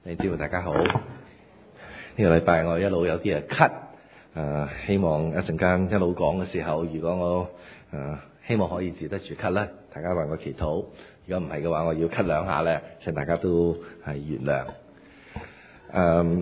弟兄姊妹大家好，呢個禮拜我一路有啲人咳，希望一陣間一路講嘅時候，如果我希望可以治得住咳咧，大家為我祈禱。如果唔係嘅話，我要咳兩下咧，請大家都係原諒。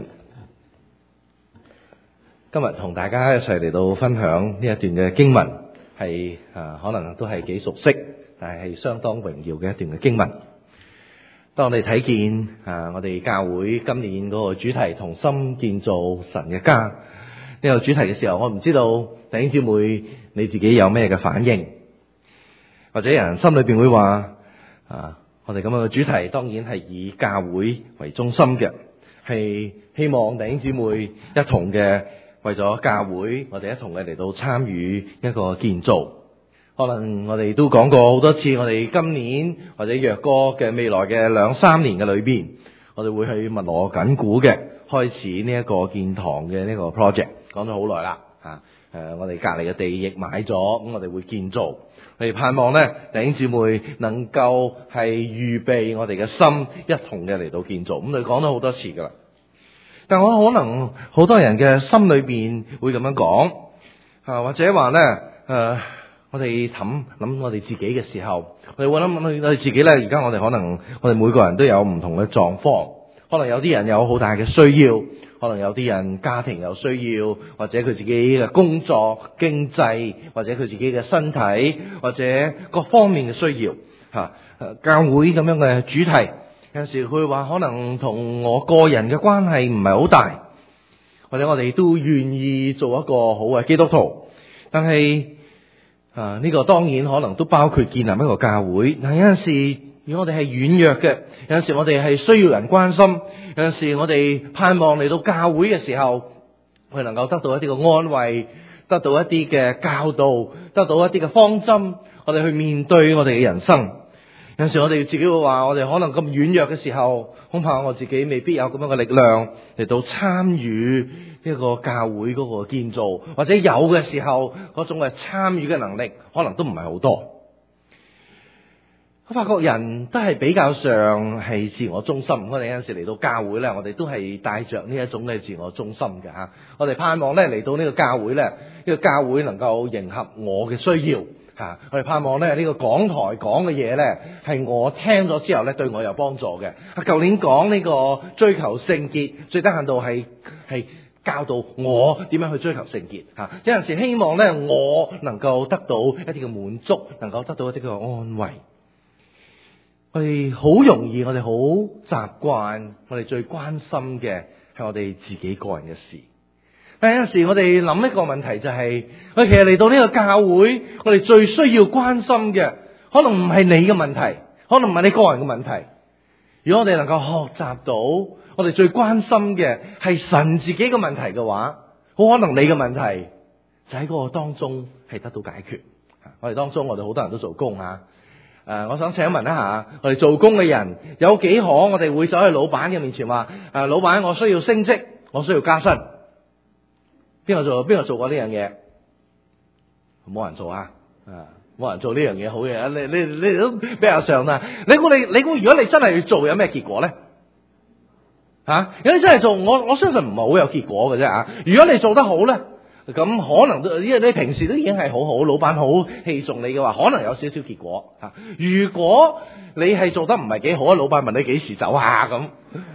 今日同大家一齊嚟到分享呢一段嘅經文，係可能都係幾熟悉，但係相當榮耀嘅一段嘅經文。當我哋睇見我哋教會今年嗰個主題同心建造神嘅家呢個主題嘅時候，我唔知道弟兄姊妹你自己有咩嘅反應，或者人心裏邊會話我哋咁樣嘅主題當然係以教會為中心嘅，係希望弟兄姊妹一同嘅為咗教會，我哋一同嘅嚟到參與一個建造。可能我哋都講過好多次，我哋今年或者若過嘅未來嘅2-3年嘅裏邊，我哋會去密鑼緊鼓嘅開始呢一個建堂嘅呢個 project， 講咗好耐啦。我哋隔離嘅地亦買咗，咁我哋會建造。我哋盼望呢弟兄姊妹能夠係預備我哋嘅心，一同嘅嚟到建造。咁你講咗好多次噶啦，但我可能好多人嘅心裏邊會咁樣講，或者話呢我哋諗我哋自己嘅時候，我哋會諗我哋自己咧。而家我哋可能我哋每個人都有唔同嘅狀況，可能有啲人有好大嘅需要，可能有啲人家庭有需要，或者佢自己嘅工作、經濟，或者佢自己嘅身體，或者各方面嘅需要教會咁樣嘅主題，有陣時佢話可能同我個人嘅關係唔係好大，或者我哋都願意做一個好嘅基督徒，但係呢個當然可能都包括建立一個教會。但係有陣時，如果我哋係軟弱嘅，有陣時我哋係需要人關心，有陣時我哋盼望嚟到教會嘅時候，佢能夠得到一啲嘅安慰，得到一啲嘅教導，得到一啲嘅方針，我哋去面對我哋嘅人生。有陣時我哋自己會話，我哋可能咁軟弱嘅時候，恐怕我自己未必有咁樣嘅力量嚟到參與呢個教會嗰個建造，或者有嘅時候嗰種嘅參與嘅能力可能都唔係好多。我發覺人都係比較上係自我中心。我哋有陣時嚟到教會咧，我哋都係帶着呢一種嘅自我中心嘅吓。我哋盼望咧嚟到呢個教會咧，呢個教會能夠迎合我嘅需要吓。我哋盼望咧呢個講台講嘅嘢咧，係我聽咗之後咧對我有幫助嘅。舊年講呢個追求聖潔，最低限度係教導我點樣去追求聖潔吓。有陣時希望咧我能夠得到一啲嘅滿足，能夠得到一啲嘅安慰。我哋好容易，我哋好習慣，我哋最關心嘅係我哋自己個人嘅事。但係有陣時我哋諗一個問題就係，其實嚟到呢個教會，我哋最需要關心嘅，可能唔係你嘅問題，可能唔係你個人嘅問題。如果我哋能夠學習到，我哋最關心嘅係神自己嘅問題嘅話，好可能你嘅問題就喺嗰個當中係得到解決。我哋當中，我哋好多人都做工我想請問一下，我哋做工嘅人有幾可我哋會走去老闆嘅面前話，老闆，我需要升職，我需要加薪。邊個做過呢樣嘢？冇人做冇人做呢樣嘢好嘢。你都比較上啦。你估如果你真係去做，有咩結果咧？如果你真係做，我相信唔係好有結果嘅啫。如果你做得好咧，咁可能都，因為你平時都已經係好好，老闆好器重你嘅話，可能有少少結果。如果你係做得唔係幾好，老闆問你幾時走咁，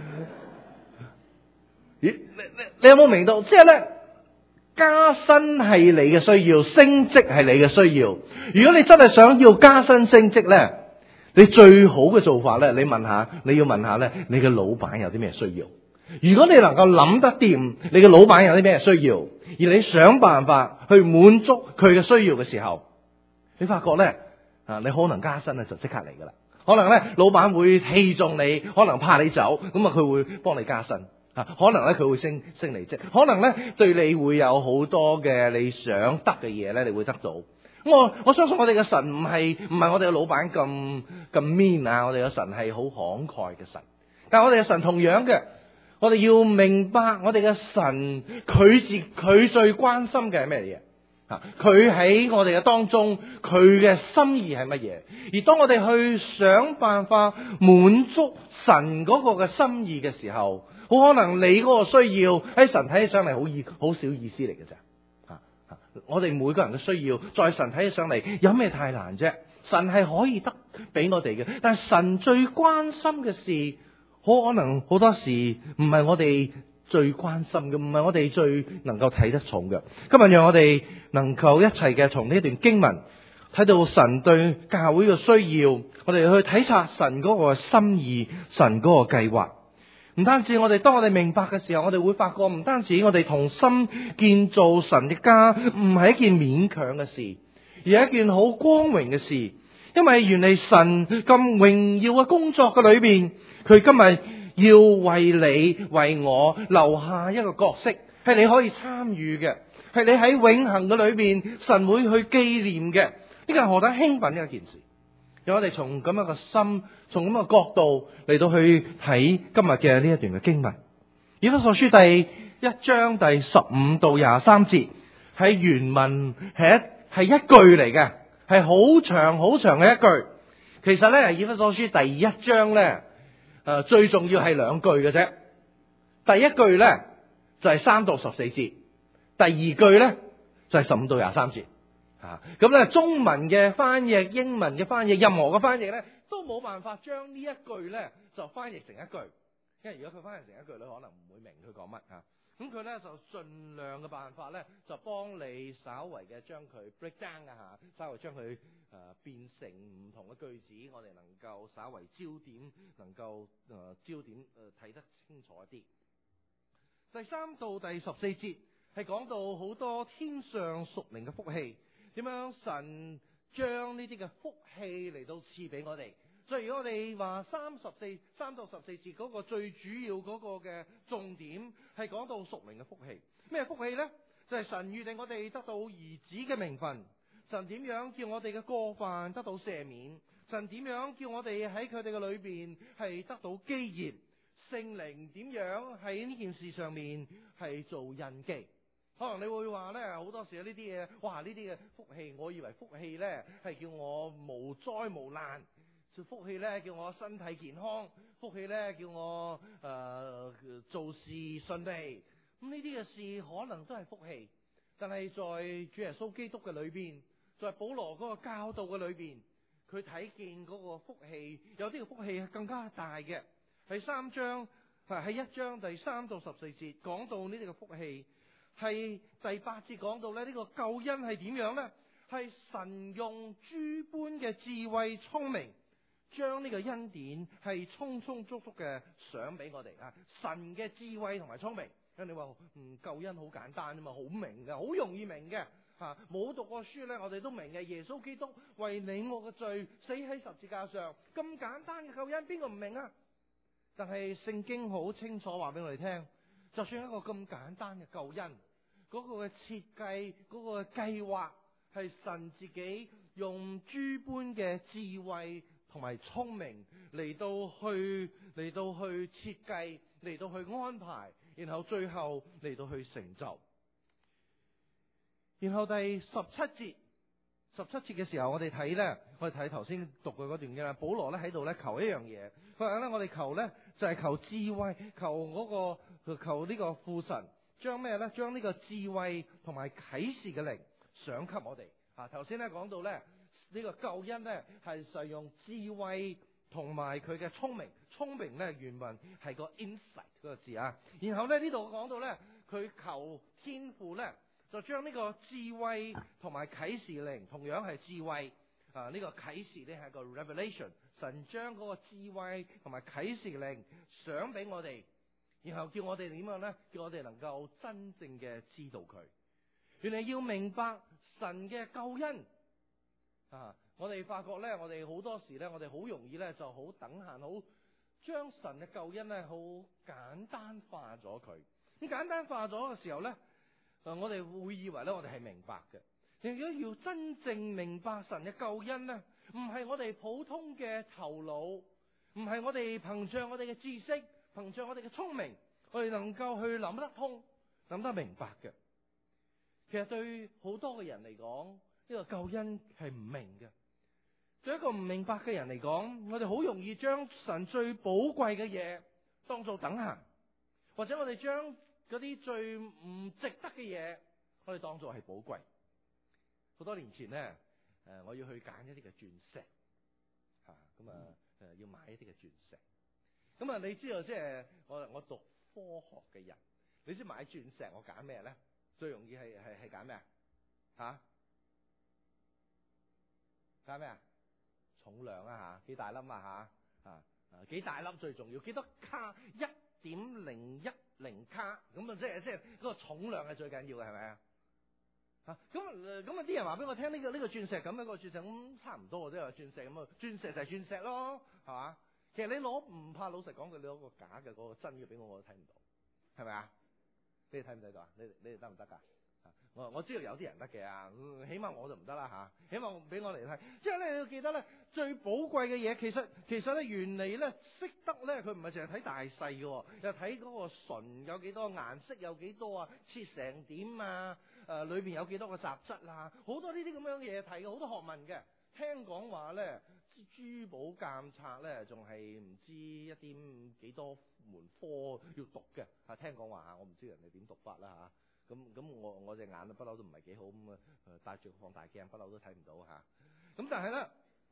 你有冇明到？即係咧，加薪係你嘅需要，升職係你嘅需要。如果你真係想要加薪升職咧，你最好嘅做法咧，你要問下咧，你嘅老闆有啲咩需要？如果你能夠諗得掂，你嘅老闆有啲咩需要，而你想辦法去滿足佢嘅需要嘅時候，你發覺咧，你可能加薪咧就即刻嚟噶啦。可能咧，老闆會器重你，可能怕你走，咁佢會幫你加薪。可能咧佢會升你職，可能咧對你會有好多嘅你想得嘅嘢咧，你會得到。我相信我哋嘅神唔係我哋嘅老闆咁 mean 我哋嘅神係好慷慨嘅神。但係我哋嘅神同樣嘅。我哋要明白我哋嘅神，佢最關心嘅係咩嘢？ 佢喺我哋嘅當中，佢嘅心意係乜嘢？而當我哋去想辦法滿足神嗰個嘅心意嘅時候，好可能你嗰個需要喺神睇起上嚟好少意思嚟嘅啫。我哋每個人嘅需要，在神睇起上嚟有咩太難啫？神係可以得俾我哋嘅，但係神最關心嘅事，好可能好多時唔係我哋最關心嘅，唔係我哋最能夠睇得重嘅。今日讓我哋能夠一齊嘅從呢段經文睇到神對教會嘅需要，我哋去體察神嗰個心意，神嗰個計劃。唔單止當我哋明白嘅時候，我哋會發覺唔單止我哋同心建造神嘅家，唔係一件勉強嘅事，而係一件好光榮嘅事。因為原嚟神咁榮耀嘅工作嘅裏邊，佢今日要為你為我留下一個角色，係你可以參與嘅，係你喺永恆嘅裏邊，神會去紀念嘅。呢個係何等興奮嘅一件事！讓我哋從咁樣嘅心，從咁樣嘅角度嚟到去睇今日嘅呢一段嘅經文。以弗所書第1章第15到23節，喺原文係一句嚟嘅，係好長好長嘅一句。其實咧，以弗所書第1章咧，最重要係2句嘅啫。第一句咧就係3到14節，第二句咧就係15到23節。咁咧，中文嘅翻譯、英文嘅翻譯、任何嘅翻譯咧，都冇辦法將呢一句咧就翻譯成一句。因為如果佢翻譯成一句，你可能唔會明佢講乜吓。咁佢咧就盡量嘅辦法咧，就幫你稍微嘅將佢 break down 啊吓，稍微將佢變成唔同嘅句子，我哋能夠稍微焦點，能夠焦點睇得清楚一啲。第3到第14節係講到好多天上屬靈嘅福氣。點樣神將呢啲嘅福氣嚟到賜俾我哋？所以如果我哋話3到14節嗰個最主要嗰個嘅重點係講到屬靈嘅福氣。咩福氣呢？就係神預定我哋得到兒子嘅名分。神點樣叫我哋嘅過犯得到赦免？神點樣叫我哋喺佢哋嘅裏邊係得到基業？聖靈點樣喺呢件事上面係做印記？可能你會話咧，好多時呢啲嘢，哇！呢啲嘅福氣，我以為福氣咧係叫我無災無難，福氣咧叫我身體健康，福氣咧叫我做事順利。咁呢啲嘅事可能都係福氣，但係在主耶穌基督嘅裏邊，在保羅嗰個教導嘅裏邊，佢睇見嗰個福氣，有啲嘅福氣係更加大嘅。喺1章第3到14節講到呢啲嘅福氣。係第8節講到咧，呢個救恩係點樣呢？係神用諸般嘅智慧聰明，將呢個恩典係充充足足嘅賞俾我哋啊！神嘅智慧同埋聰明，咁你話救恩好簡單啊嘛，好明嘅，好容易明嘅吓，冇讀過書咧，我哋都明嘅。耶穌基督為你我嘅罪死喺十字架上，咁簡單嘅救恩，邊個唔明啊？但係聖經好清楚話俾我哋聽，就算一個咁簡單嘅救恩，嗰個嘅設計，嗰個嘅計劃，係神自己用諸般嘅智慧同埋聰明嚟到去設計，嚟到去安排，然後最後嚟到去成就。然後第17節嘅時候，我哋睇頭先讀嘅嗰段嘅啦。保羅咧喺度咧求一樣嘢，佢話咧我哋求咧就係求智慧，求呢個父神。將咩咧？將呢個智慧同埋啟示嘅靈賞給我哋。頭先咧講到咧呢個救恩咧係使用智慧同埋佢嘅聰明。聰明咧原文係個 insight 嗰個字啊。然後咧呢度講到咧佢求天父咧就將呢個智慧同埋啟示嘅靈，同樣係智慧呢個啟示咧係個 revelation。神將嗰個智慧同埋啟示嘅靈賞俾我哋。然後叫我哋點樣呢？叫我哋能夠真正嘅知道佢。原來要明白神嘅救恩我哋發覺呢，我哋好多時呢，我哋好容易呢就好等閒，好將神嘅救恩呢好簡單化咗佢。咁簡單化咗嘅時候呢，我哋會以為呢，我哋係明白嘅。如果要真正明白神嘅救恩呢，唔係我哋普通嘅頭腦，唔係我哋憑着我哋嘅知識，憑着我哋嘅聰明，我哋能夠去諗得通、諗得明白嘅。 其實對好多嘅人嚟講，呢個救恩係唔明嘅。對一個唔明白嘅人嚟講，我哋好容易將神最寶貴嘅嘢當做等閒，或者我哋將嗰啲最唔值得嘅嘢，我哋當做係寶貴。好多年前呢，我要去揀一啲嘅鑽石，要買一啲嘅鑽石。咁啊，你知道即係我讀科學嘅人，你知買鑽石我揀咩咧？最容易係揀咩啊？揀咩啊？重量啊，幾大粒幾大粒最重要，幾多卡？1.010卡，咁啊即係嗰個重量係最緊要嘅，係咪啊？咁啲人話俾我聽，呢個鑽石咁，一個鑽石咁差唔多，即係話鑽石咁啊，鑽石就係鑽石咯，係嘛？其實你唔怕老實講句，你攞個假嘅嗰個真嘅俾我睇唔到，係咪啊？你哋睇唔睇到啊？你哋得唔得噶？我知道有啲人得嘅，起碼我就唔得啦吓。起碼俾我嚟睇，即係咧，你要記得咧，最寶貴嘅嘢，其實咧，原嚟咧識得咧，佢唔係淨係睇大細嘅，又睇嗰個純有幾多，顏色有幾多啊，切成點啊，裏邊有幾多個雜質啊，好多呢啲咁樣嘅嘢睇嘅，好多學問嘅。聽講話咧，珠寶鑑測咧，仲係唔知一啲幾多門科要讀嘅。聽講話我唔知人哋點讀法啦吓。咁我隻眼不嬲都唔係幾好，咁戴住個放大鏡不嬲都睇唔到吓。咁但係咧，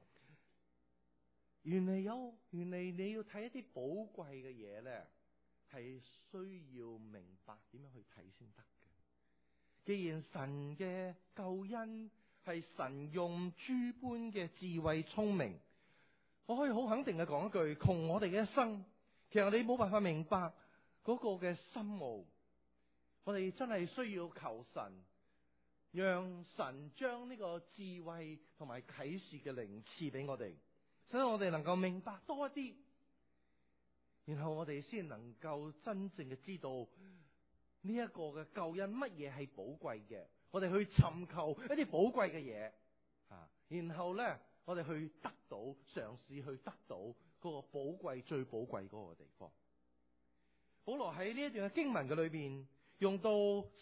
原嚟你要睇一啲寶貴嘅嘢咧，係需要明白點樣去睇先得嘅。既然神嘅救恩係神用諸般嘅智慧聰明，我可以好肯定嘅講一句，窮我哋嘅一生，其實你冇辦法明白嗰個嘅深奧。我哋真係需要求神，讓神將呢個智慧同埋啟示嘅靈賜俾我哋，使到我哋能夠明白多一啲，然後我哋先能夠真正嘅知道呢一個嘅救恩乜嘢係寶貴嘅，我哋去尋求一啲寶貴嘅嘢，然後呢，我哋去得到，嘗試去得到嗰個寶貴最寶貴嗰個地方。保羅喺呢一段嘅經文嘅裏邊，用到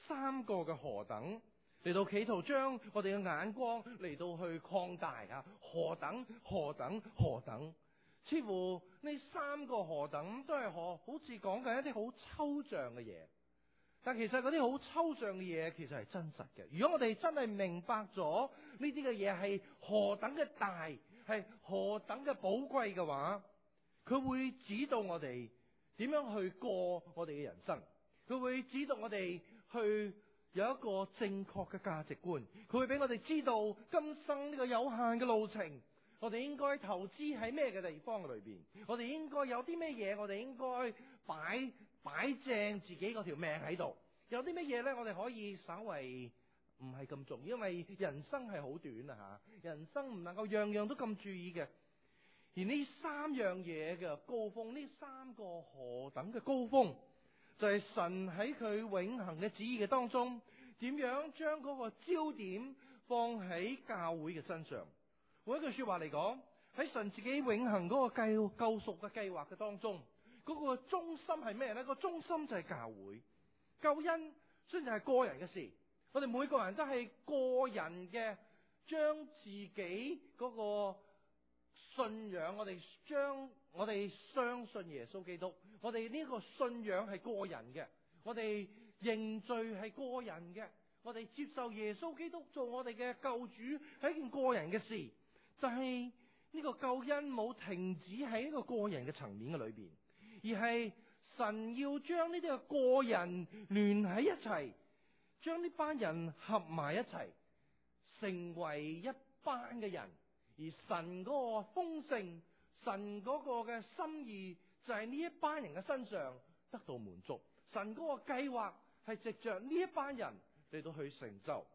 3個嘅何等嚟到企圖將我哋嘅眼光嚟到去擴大何等，似乎呢3個何等都係好似講緊一啲好抽象嘅嘢，但其實嗰啲好抽象嘅嘢其實係真實嘅。如果我哋真係明白咗呢啲嘅嘢係何等嘅大，係何等嘅寶貴嘅話，佢會指導我哋點樣去過我哋嘅人生。佢會指導我哋去有一個正確嘅價值觀，佢會俾我哋知道今生呢個有限嘅路程，我哋應該投資喺咩嘅地方裏邊，我哋應該有啲咩嘢，我哋應該擺正自己嗰條命喺度，有啲咩嘢呢？我哋可以稍為唔係咁重要，因為人生係好短啊吓，人生唔能夠樣樣都咁注意嘅。而呢3樣嘢嘅高峰，呢3個何等嘅高峰，就係神喺佢永恆嘅旨意嘅當中，點樣將嗰個焦點放喺教會嘅身上。換一句說話嚟講，喺神自己永恆嗰個救贖嘅計劃嘅當中，嗰個中心係咩呢？個中心就係教會。救恩雖然係個人嘅事，我哋每個人都係個人嘅，將自己嗰個信仰，我哋相信耶穌基督，我哋呢個信仰係個人嘅，我哋認罪係個人嘅，我哋接受耶穌基督做我哋嘅救主係一件個人嘅事。但係呢個救恩冇停止喺一個個人嘅層面嘅裏邊，而係神要將呢啲嘅個人聯喺一齊，將呢班人合埋一齊，成為一班嘅人。而神嗰個豐盛，神嗰個嘅心意就係呢一班人嘅身上得到滿足。神嗰個計劃係藉着呢一班人嚟到去成就。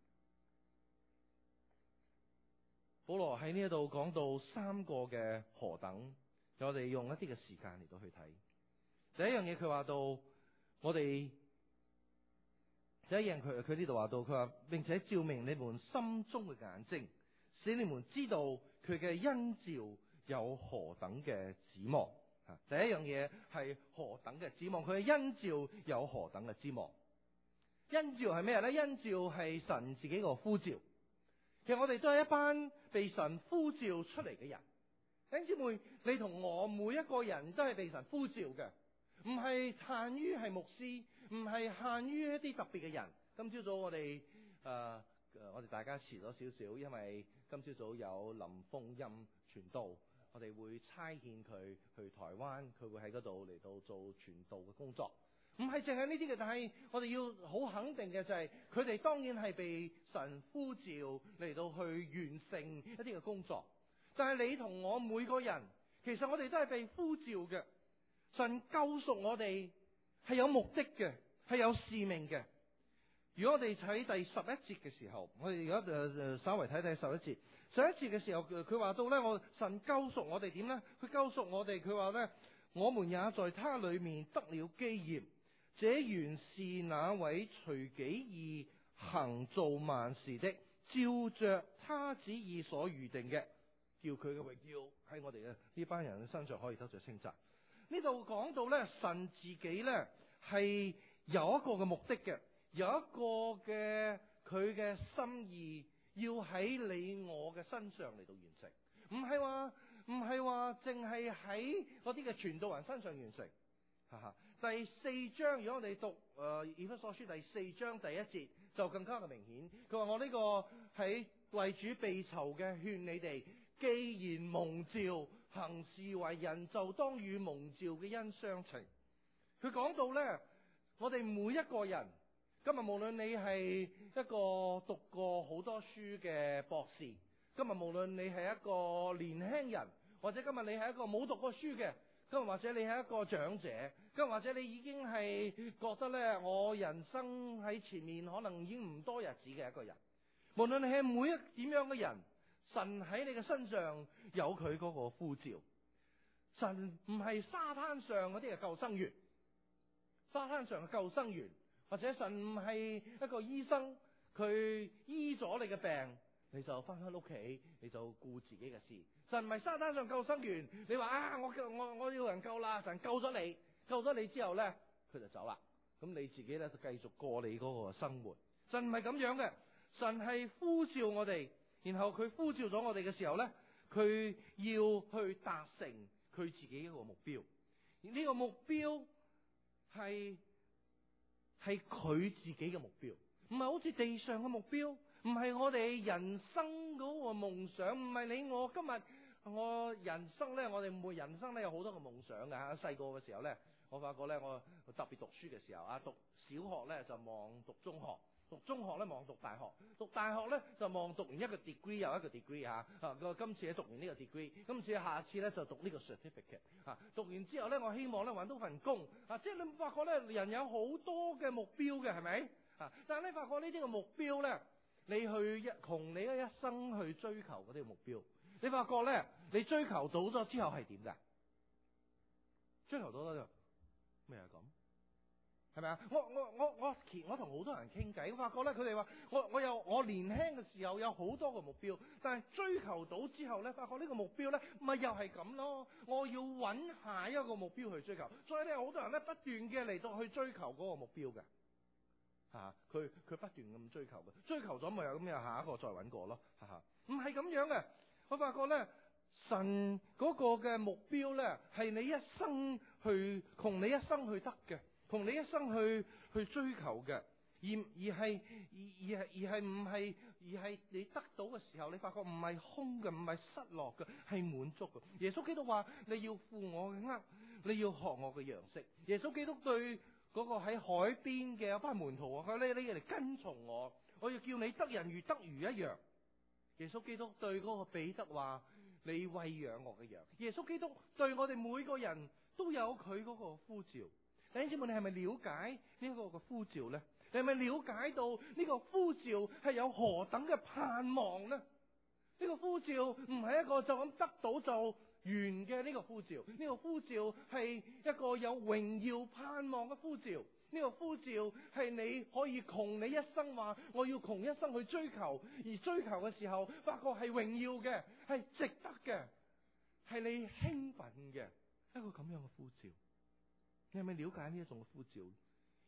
保羅喺呢一度講到3個嘅何等，我哋用一啲嘅時間嚟到去睇。第一樣嘢佢話到，佢呢度話到，佢話並且照明你們心中嘅眼睛，使你們知道佢嘅恩召有何等嘅指望。第一樣嘢係何等嘅指望，佢嘅恩召有何等嘅指望。 恩召係咩咧？恩召係神自己個呼召。其實我哋都係一班被神呼召出嚟嘅人。弟兄姊妹，你同我每一個人都係被神呼召嘅，唔係限於係牧師，唔係限於一啲特別嘅人。今朝早我哋我哋大家遲咗少少，因為今朝早有林鳳音傳道，我哋會差遣佢去台灣，佢會喺嗰度嚟到做傳道嘅工作。唔係淨係呢啲嘅，但係我哋要好肯定嘅就係，佢哋當然係被神呼召嚟到去完成一啲嘅工作。但係你同我每個人，其實我哋都係被呼召嘅。神救贖我哋係有目的嘅，係有使命嘅。如果我哋睇第11節嘅時候，我哋而家稍微睇睇11節。11節嘅時候，佢話到呢，神救贖我哋點呢？佢救贖我哋，佢話呢，我們也在他裏面得了基業。這原是那位隨己意行造萬事的，照着他旨意所預定嘅，叫佢嘅榮耀喺我哋嘅呢班人嘅身上可以得着稱讚。呢度講到呢，神自己呢係有一個嘅目的嘅，有一個嘅佢嘅心意要喺你我嘅身上嚟到完成，唔係話淨係喺嗰啲嘅傳道人身上完成。第4章，如果我哋讀以弗所書第4章第1節，就更加嘅明顯。佢話我呢個喺為主被囚嘅，勸你哋，既然蒙召行事為人，就當與蒙召嘅恩相稱。佢講到呢，我哋每一個人，今日無論你係一個讀過好多書嘅博士，今日無論你係一個年輕人，或者今日你係一個冇讀過書嘅，今日或者你係一個長者，今日或者你已經係覺得呢，我人生喺前面可能已經唔多日子嘅一個人。無論你係每一點樣嘅人，神喺你嘅身上有佢嗰個呼召。神唔係沙灘上嗰啲嘅救生員，沙灘上嘅救生員，或者神唔係一個醫生，佢醫咗你嘅病，你就翻屋企，你就顧自己嘅事。神唔係沙灘上救生員，你話我要人救啦，神救咗你之後呢，佢就走啦。咁你自己呢，就繼續過你嗰個生活。神唔係咁樣嘅，神係呼召我哋，然後佢呼召咗我哋嘅時候呢，佢要去達成佢自己一個目標。而呢個目標係佢自己嘅目標，唔係好似地上嘅目標，唔係我哋人生嗰個夢想，唔係你我今日我人生呢，我哋每人生呢有好多嘅夢想㗎。細個嘅時候呢，我發覺呢，我特別讀書嘅時候讀小學呢就望讀中學，讀中學呢望讀大學，讀大學呢就望讀完一個 degree 又一個 degree 今次讀完呢個 degree， 今次下次呢就讀呢個 certificate 讀完之後呢，我希望呢揾到份工即係你發覺呢，人有好多嘅目標嘅，係咪但係你發覺呢啲嘅目標呢，你去窮你一生去追求嗰啲目標，你發覺呢，你追求到咗之後係點㗎？追求到咗就咩係咁？係咪啊？我同好多人傾偈，我發覺咧，佢哋話我年輕嘅時候有好多個目標，但係追求到之後咧，發覺呢個目標咧，咪又係咁咯。我要揾下一個目標去追求，所以咧，好多人咧不斷嘅嚟到去追求嗰個目標嘅，佢不斷咁追求嘅，追求咗咪有咁有下一個再揾過咯，唔係咁樣嘅。我發覺咧，神嗰個嘅目標咧，係你一生去窮你一生去得嘅。同你一生去追求嘅，而係唔係你得到嘅時候，你發覺唔係空嘅，唔係失落嘅，係滿足嘅。耶穌基督話：你要負我嘅軛，你要學我嘅樣式。耶穌基督對嗰個喺海邊嘅一班門徒話：你嚟跟從我，我要叫你得人如得魚一樣。耶穌基督對嗰個彼得話：你餵養我嘅羊。耶穌基督對我哋每個人都有佢嗰個呼召。弟兄姊妹，你係咪了解呢個嘅呼召呢？你係咪了解到呢個呼召係有何等嘅盼望呢？呢個呼召唔係一個就咁得到就完嘅呢個呼召，呢個呼召係一個有榮耀盼望嘅呼召。呢個呼召係你可以窮你一生話，我要窮一生去追求，而追求嘅時候發覺係榮耀嘅，係值得嘅，係你興奮嘅一個咁樣嘅呼召。你係咪了解呢一種嘅呼召？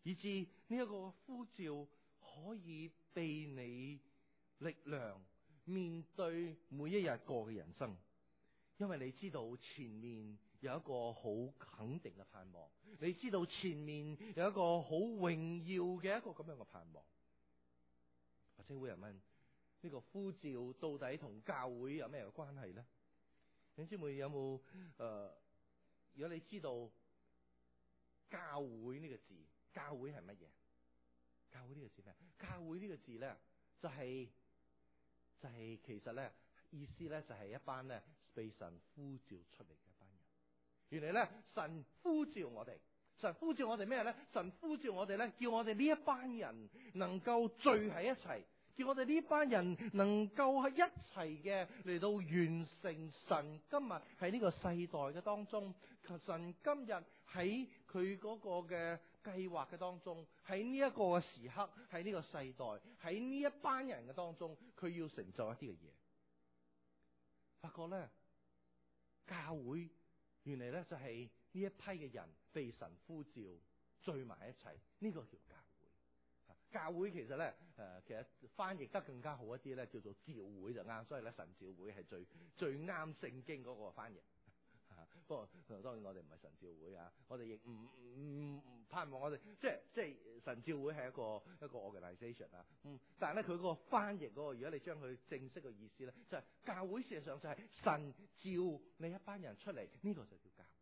以致呢一個呼召可以俾你力量面對每一日過嘅人生。因為你知道前面有一個好肯定嘅盼望，你知道前面有一個好榮耀嘅一個咁樣嘅盼望。或者會有人問，呢個呼召到底同教會有咩關係呢？弟兄姊妹有冇如果你知道教會呢個字，教會係乜嘢？教會呢個字咩？教會呢個字咧就係其實咧意思咧就係一班咧被神呼召出嚟嘅一班人。原來咧神呼召我哋，神呼召我哋咩咧？神呼召我哋咧，叫我哋呢一班人能夠聚喺一齊，叫我哋呢班人能夠喺一齊嘅嚟到完成神今日喺呢個世代嘅當中，神今日喺佢嗰個嘅計劃嘅當中，喺呢一個嘅時刻，喺呢個世代，喺呢一班人嘅當中，佢要成就一啲嘅嘢。發覺咧，教會原嚟咧就係呢一批嘅人被神呼召聚埋一齊，呢個叫教會。教會其實咧其實翻譯得更加好一啲咧，叫做召會就啱。所以咧神召會係最啱聖經嗰個翻譯。不過當然我哋唔係神召會啊，我哋亦唔盼望我哋即係神召會係一個 organisation 啊。但係咧佢嗰個翻譯嗰個，如果你將佢正式嘅意思咧，就係教會事實上就係神召你一班人出嚟，呢個就叫教會。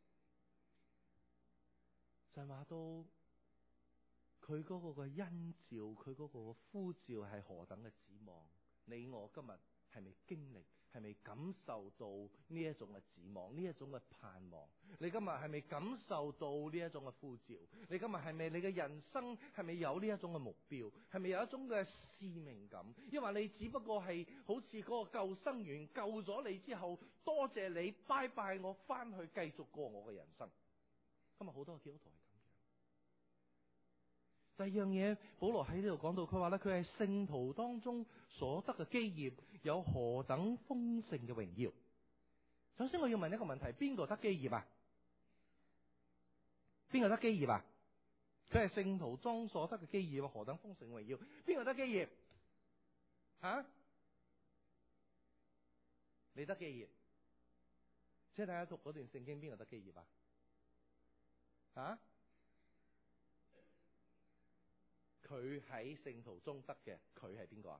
神話到佢嗰個嘅恩召，佢嗰個呼召係何等嘅指望，你我今日係咪經歷，係咪感受到呢一種嘅指望，呢一種嘅盼望？你今日係咪感受到呢一種嘅呼召？你今日係咪你嘅人生係咪有呢一種嘅目標？係咪有一種嘅使命感？因為你只不過係好似嗰個救生員救咗你之後，多謝你，拜拜，我翻去繼續過我嘅人生。今日好多嘅基督徒係咁。第二樣嘢，保羅喺呢度講到，佢話咧，佢係聖徒當中所得嘅基業，有何等豐盛嘅榮耀。首先我要問一個問題，邊個得基業啊？邊個得基業啊？佢係聖徒中所得嘅基業，何等豐盛嘅榮耀？邊個得基業？吓？你得基業？即係大家讀嗰段聖經，邊個得基業啊？吓？佢喺聖徒中得嘅，佢係邊個啊？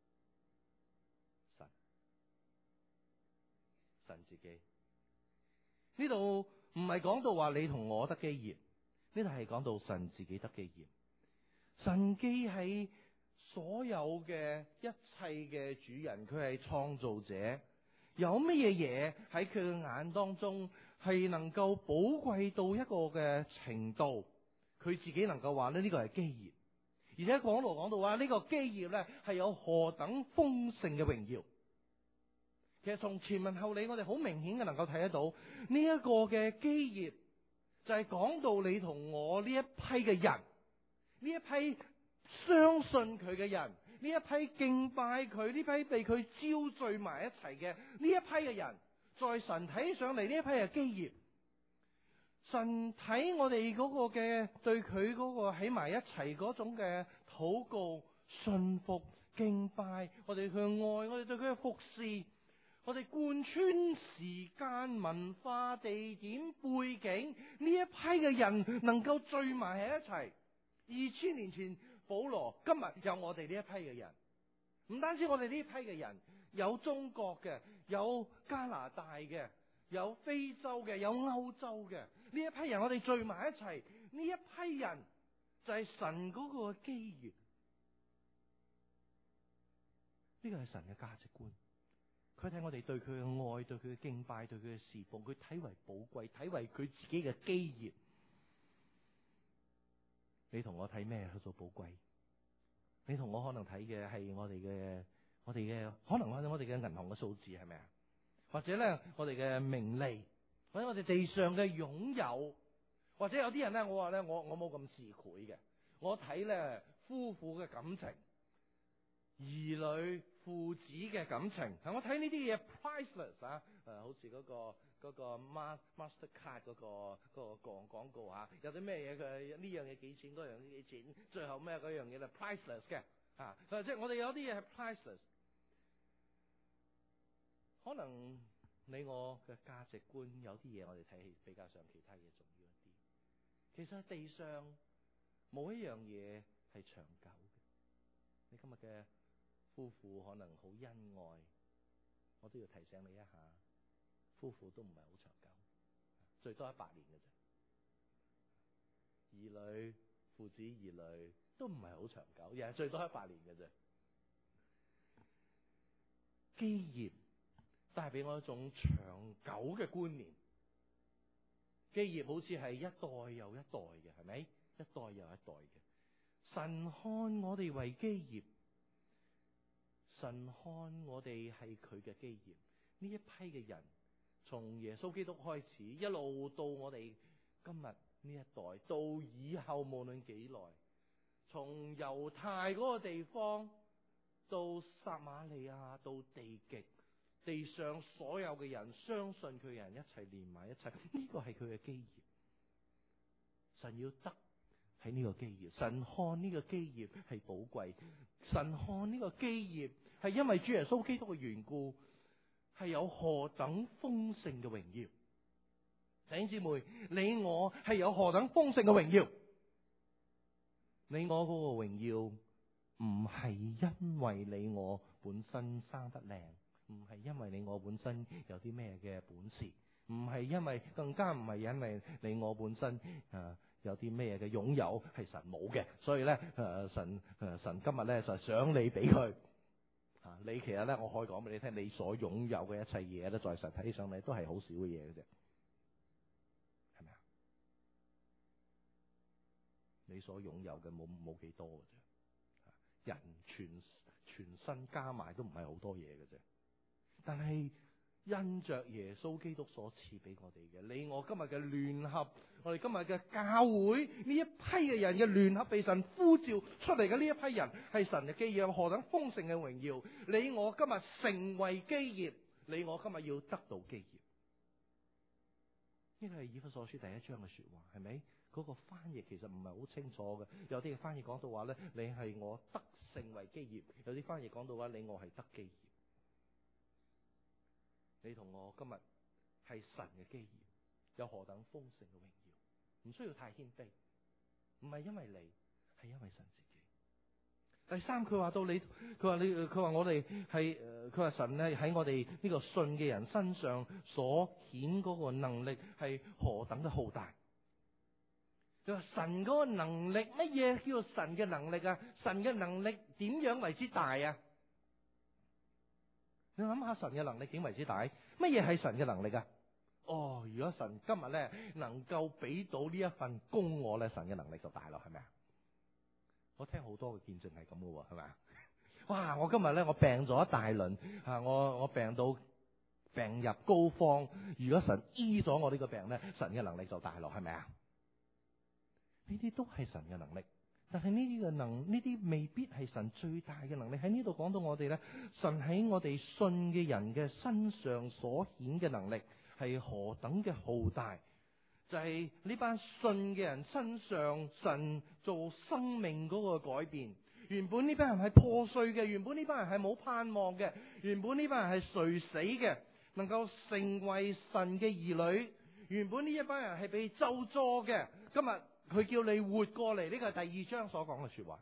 神自己。呢度唔係講到話你同我得基業，呢度係講到神自己得基業。神既係所有嘅一切嘅主人，佢係創造者，有乜嘢嘢喺佢嘅眼當中係能夠寶貴到一個嘅程度，佢自己能夠話呢個係基業。而且講到話呢個基業咧係有何等豐盛嘅榮耀。其實從前文後理，我哋好明顯嘅能夠睇得到呢一個嘅基業，就係講到你同我呢一批嘅人，呢一批相信佢嘅人，呢一批敬拜佢，呢批被佢招聚埋一齊嘅呢一批嘅人，在神睇上嚟呢一批係基業。神睇我哋嗰個嘅對佢嗰個喺埋一齊嗰種嘅禱告、信服、敬拜，我哋去愛，我哋對佢嘅服侍，我哋貫穿時間、文化、地點、背景，呢一批嘅人能夠聚埋喺一齊。2000年前保羅，今日有我哋呢一批嘅人，唔單止我哋呢一批嘅人，有中國嘅，有加拿大嘅，有非洲嘅，有歐洲嘅，呢一批人我哋聚埋一齊，呢一批人就係神嗰個基業。呢個係神嘅價值觀，佢睇我哋對佢嘅愛，對佢嘅敬拜，對佢嘅侍奉，佢睇為寶貴，睇為佢自己嘅基業。你同我睇咩去做寶貴？你同我可能睇嘅係我哋嘅可能我哋嘅銀行嘅數字，係咪啊？或者咧我哋嘅名利，或者我哋地上嘅擁有，或者有啲人咧，我話咧我冇咁自愧嘅，我睇咧夫婦嘅感情， 兒女父子嘅感情。我睇呢啲嘢 priceless 啊，好似嗰個 Mastercard 嗰個廣告啊，有啲咩嘢佢呢樣嘢幾錢，嗰樣嘢幾錢，最後咩嗰樣嘢咧 priceless 嘅啊，即係我哋有啲嘢係 priceless。可能你我嘅價值觀有啲嘢我哋睇起比較上其他嘢重要一啲。其實喺地上冇一樣嘢係長久嘅。你今日嘅夫婦可能好恩愛，我都要提醒你一下，夫婦都唔係好長久，最多100年嘅啫。兒女父子兒女都唔係好長久，又係最多100年嘅啫。基業帶俾我一種長久嘅觀念，基業好似係一代又一代嘅，係咪？一代又一代嘅。神看我哋為基業，神看我哋係佢嘅基業。呢一批嘅人，從耶穌基督開始，一路到我哋今日呢一代，到以後無論幾耐，從猶太嗰個地方到撒瑪利亞，到地極。地上所有嘅人，相信佢嘅人一齊連埋一齊，呢個係佢嘅基業。神要得喺呢個基業，神看呢個基業係寶貴，神看呢個基業係因為主耶穌基督嘅緣故，係有何等豐盛嘅榮耀。弟兄姊妹，你我係有何等豐盛嘅榮耀？你我嗰個榮耀唔係因為你我本身生得靚，唔係因為你我本身有啲咩嘅本事，唔係因為，更加唔係因為你我本身有啲咩嘅擁有係神冇嘅，所以咧神今日咧就想你俾佢你其實咧我可以講俾你聽，你所擁有嘅一切嘢咧，在神睇上嚟都係好少嘅嘢嘅啫，係咪啊？你所擁有嘅冇幾多嘅啫，人全身加埋都唔係好多嘢嘅啫。但係因着耶穌基督所賜俾我哋嘅，你我今日嘅聯合，我哋今日嘅教會呢一批嘅人嘅聯合，被神呼召出嚟嘅呢一批人，係神嘅基業，何等豐盛嘅榮耀！你我今日成為基業，你我今日要得到基業。呢個係以弗所書第1章嘅說話，係咪？嗰個翻譯其實唔係好清楚嘅，有啲嘅翻譯講到話咧，你係我得成為基業；有啲翻譯講到話，你我係得基業。你同我今日係神嘅基業，有何等豐盛嘅榮耀？唔需要太謙卑，唔係因為你，係因為神自己。第三，佢話到你，佢話我哋係，佢話神咧喺我哋呢個信嘅人身上所顯嗰個能力係何等嘅浩大。佢話神嗰個能力，乜嘢叫做神嘅能力啊？神嘅能力點樣為之大啊？你諗下神嘅能力點為之大？乜嘢係神嘅能力啊？哦，如果神今日咧能夠俾到呢一份工我咧，神嘅能力就大咯，係咪啊？我聽好多嘅見證係咁嘅，係咪啊？哇！我今日咧我病咗一大輪啊，我病到病入膏肓。如果神醫咗我呢個病咧，神嘅能力就大咯，係咪啊？呢啲都係神嘅能力。但係呢啲未必係神最大嘅能力。喺呢度講到我哋咧，神喺我哋信嘅人嘅身上所顯嘅能力係何等嘅浩大，就係呢班信嘅人身上，神做生命嗰個改變。原本呢班人係破碎嘅，原本呢班人係冇盼望嘅，原本呢班人係垂死嘅，能夠成為神嘅兒女。原本呢一班人係被咒詛嘅，今日佢叫你活過嚟，呢個係第2章所講嘅說話。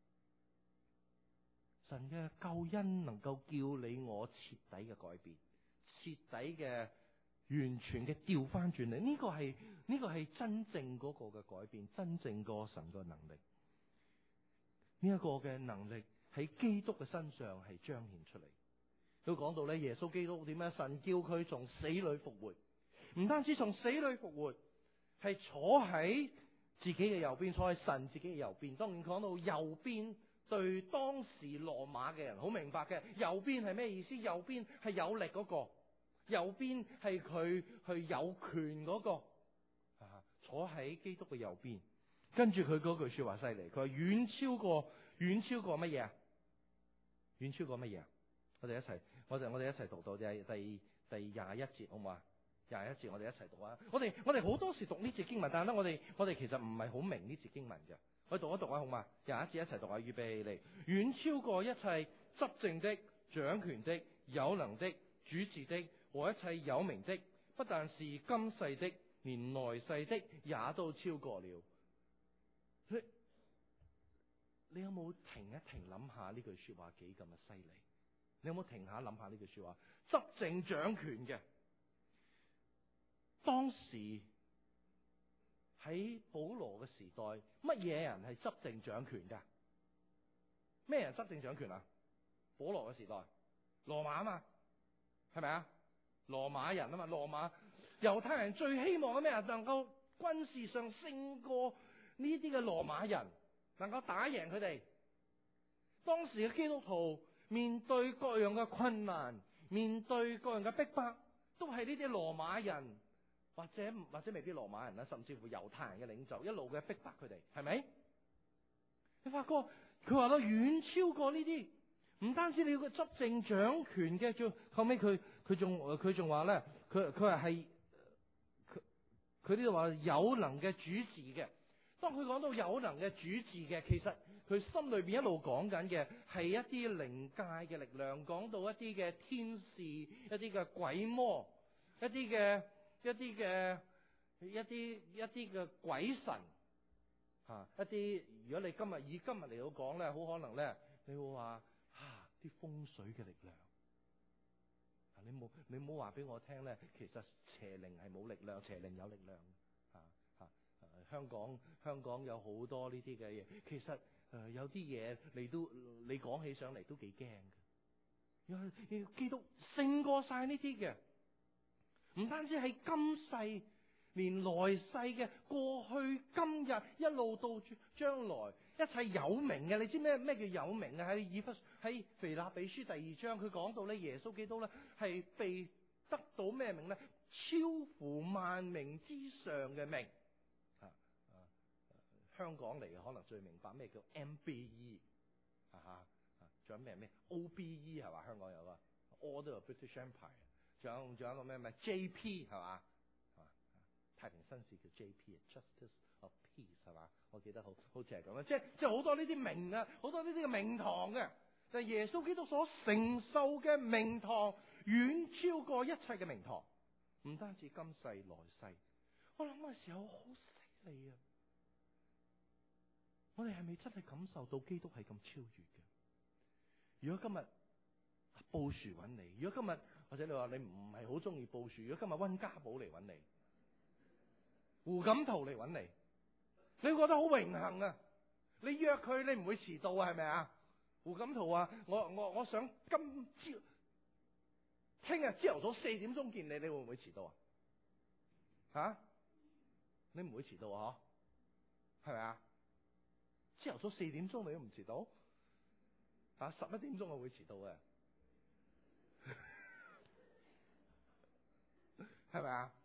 神嘅救恩能夠叫你我徹底嘅改變，徹底嘅完全嘅調翻轉嚟，呢個係真正嗰個嘅改變，真正個神嘅能力。呢一個嘅能力喺基督嘅身上係彰顯出嚟。都講到咧，耶穌基督點樣？神叫佢從死裏復活，唔單止從死裏復活，係坐喺自己嘅右邊，坐喺神自己嘅右邊。當然講到右邊，對當時羅馬嘅人好明白嘅，右邊係咩意思？右邊係有力嗰個，右邊係佢去有權嗰個，坐喺基督嘅右邊。跟住佢嗰句說話犀利，佢話遠超過乜嘢啊？ 遠超過乜嘢？我哋一齊讀到第21節，好唔好啊？21節我哋一齊讀啊！我哋好多時讀呢節經文，但係咧我哋其實唔係好明呢節經文嘅。我哋讀一讀啊，好嘛？21節一齊讀啊！預備起嚟，遠超過一切執政的、掌權的、有能的、主治的和一切有名的，不但是今世的，連來世的也都超過了。你有冇停一停諗下呢句說話幾咁嘅犀利？你有冇停下諗下呢句說話？執政掌權嘅，當時喺保羅嘅時代，乜嘢人係執政掌權噶？咩人執政掌權啊？保羅嘅時代，羅馬啊嘛，係咪啊？羅馬人啊嘛，羅馬猶太人最希望嘅咩人？能夠軍事上勝過呢啲嘅羅馬人，能夠打贏佢哋。當時嘅基督徒面對各樣嘅困難，面對各樣嘅逼迫，都係呢啲羅馬人或者未必羅馬人啦，甚至乎猶太人嘅領袖一路嘅逼迫佢哋，係咪？你發覺佢話到遠超過呢啲，唔單止你要個執政掌權嘅，叫後尾佢仲話咧，佢係佢呢度話有能嘅主治嘅。當佢講到有能嘅主治嘅，其實佢心裏邊一路講緊嘅係一啲靈界嘅力量，講到一啲嘅天使、一啲嘅鬼魔、一啲嘅鬼神吓，一啲如果你以今日嚟到講咧，好可能咧你會話啲風水嘅力量。你冇話俾我聽咧，其實邪靈係冇力量，邪靈有力量香港有好多呢啲嘅嘢，其實有啲嘢你講起上嚟都幾驚嘅。要基督勝過晒呢啲嘅，唔單止係今世，連來世嘅過去、今日一路到將來，一切有名嘅。你知咩叫有名啊？喺腓立比書第2章，佢講到咧，耶穌基督咧係被得到咩名咧？超乎萬名之上嘅名。香港嚟嘅可能最明白咩叫 MBE 仲有咩 OBE 係嘛？香港有個 Order of British Empire， 仲有一個咩 JP 係嘛？太平紳士叫 JP Justice of Peace 係嘛？我記得好似係咁樣，即係好多呢啲名啊，好多呢啲嘅名堂嘅。但係耶穌基督所承受嘅名堂遠超過一切嘅名堂，唔單止今世來世。我諗嘅時候好犀利啊！我哋係咪真係感受到基督係咁超越嘅？如果今日布殊揾你，如果今日或者你話你唔係好中意布殊，如果今日溫家寶嚟揾你，胡錦濤嚟揾你，你會覺得好榮幸啊！你約佢，你唔會遲到啊？係咪啊？胡錦濤啊，我想聽日朝頭早4點鐘見你，你會唔會遲到啊？你唔會遲到啊？係咪啊？朝頭早4點鐘你都唔遲到，11點鐘我會遲到嘅，係咪啊？